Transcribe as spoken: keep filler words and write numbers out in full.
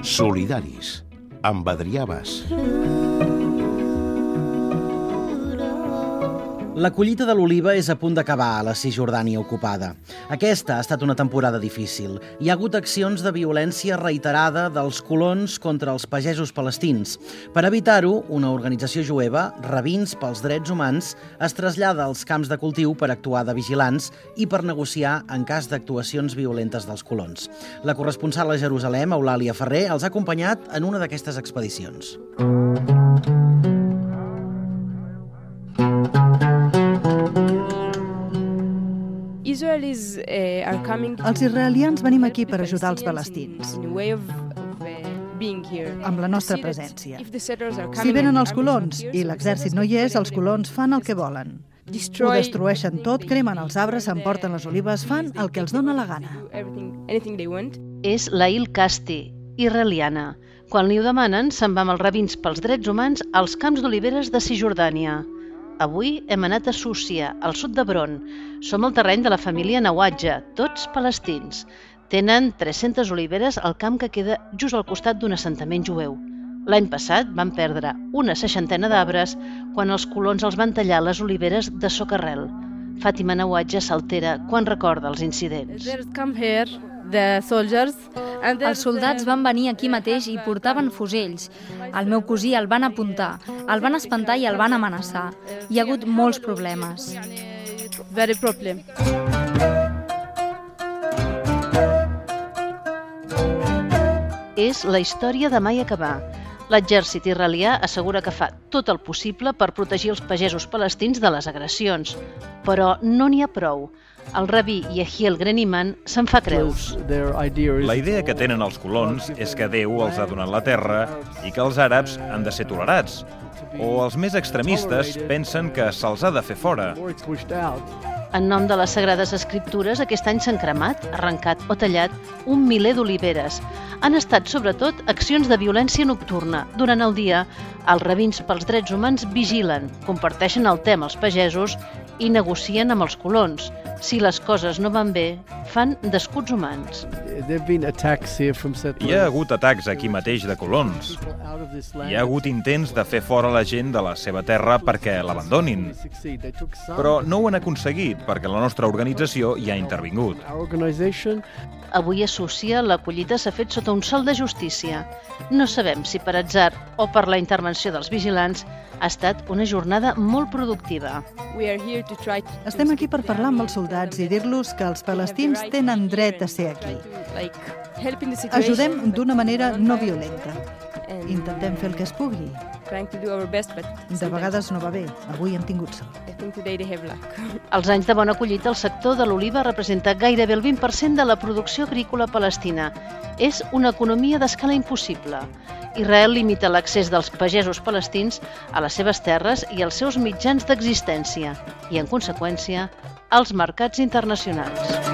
Solidaris, amb Adrià Bas. La collita de l'oliva és a punt d'acabar a la Cisjordània ocupada. Aquesta ha estat una temporada difícil. Hi ha hagut accions de violència reiterada dels colons contra els pagesos palestins. Per evitar-ho, una organització jueva, Rabins pels Drets Humans, es trasllada als camps de cultiu per actuar de vigilants i per negociar en cas d'actuacions violentes dels colons. La corresponsal a Jerusalem, Eulàlia Ferrer, els ha acompanyat en una d'aquestes expedicions. Els israelians venim aquí per ajudar els palestins, amb la nostra presència. Si venen els colons i l'exèrcit no hi és, els colons fan el que volen. Ho destrueixen tot, cremen els arbres, s'emporten les olives, fan el que els dóna la gana. És Laïl Casti, israeliana. Quan li ho demanen, se'n va amb els Rabins pels Drets Humans als camps d'oliveres de Cisjordània. Avui hem anat a Súcia, al sud d'Hebron. Som al terreny de la família Nawadja, tots palestins. Tenen tres-centes oliveres al camp que queda just al costat d'un assentament jueu. L'any passat van perdre una seixantena d'arbres quan els colons els van tallar les oliveres de socarrel. Fàtima Nawadja s'altera quan recorda els incidents. Els soldats van venir aquí mateix i portaven fusells. El meu cosí el van apuntar, el van espantar i el van amenaçar. Hi ha hagut molts problemes. És la història de mai acabar. L'exèrcit israelià assegura que fa tot el possible per protegir els pagesos palestins de les agressions. Però no n'hi ha prou. El rabí Yehiel Greniman se'n fa creus. La idea que tenen els colons és que Déu els ha donat la terra i que els àrabs han de ser tolerats. O els més extremistes pensen que se'ls ha de fer fora. En nom de les Sagrades Escriptures, aquest any s'han cremat, arrencat o tallat un miler d'oliveres. Han estat, sobretot, accions de violència nocturna. Durant el dia, els Rabins pels Drets Humans vigilen, comparteixen el tema als pagesos i negocien amb els colons. Si les coses no van bé, fan d'escuts humans. Hi ha hagut atacs aquí mateix de colons. Hi ha hagut intents de fer fora la gent de la seva terra perquè l'abandonin. Però no ho han aconseguit perquè la nostra organització hi ha intervingut. Avui a Súcia la collita s'ha fet sota un sol de justícia. No sabem si per atzar o per la intervenció dels vigilants ha estat una jornada molt productiva. Estem aquí per parlar amb els soldats i dir-los que els palestins tenen dret a ser aquí. Ajudem d'una manera no violenta. Intentem fer el que es pugui. De vegades no va bé. Avui hem tingut sort. Als anys de bona collita, el sector de l'oliva representa gairebé el vint per cent de la producció agrícola palestina. És una economia d'escala impossible. Israel limita l'accés dels pagesos palestins a les seves terres i als seus mitjans d'existència i, en conseqüència, als mercats internacionals.